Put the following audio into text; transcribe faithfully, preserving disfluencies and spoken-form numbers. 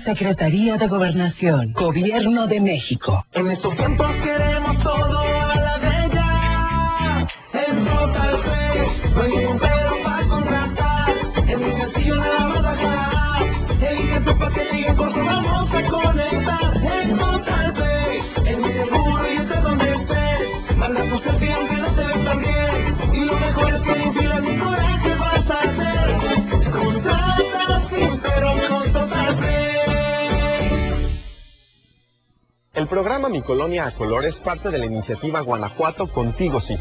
Secretaría de Gobernación, Gobierno de México. En estos tiempos queremos todo a la de ya. En Total Play, no hay ningún pero para contratar. Es muy sencillo, nada más bajar. Elige tu paquete y en corto vamos a conectar. En Total Play, es muy seguro y estés donde estés. Manda tu selfie aunque no te ves tan bien. Y lo mejor es que ni filas ni coraje vas a hacer. Contrata sin pero con Total Play. El programa Mi Colonia a Color es parte de la iniciativa Guanajuato Contigo Sí.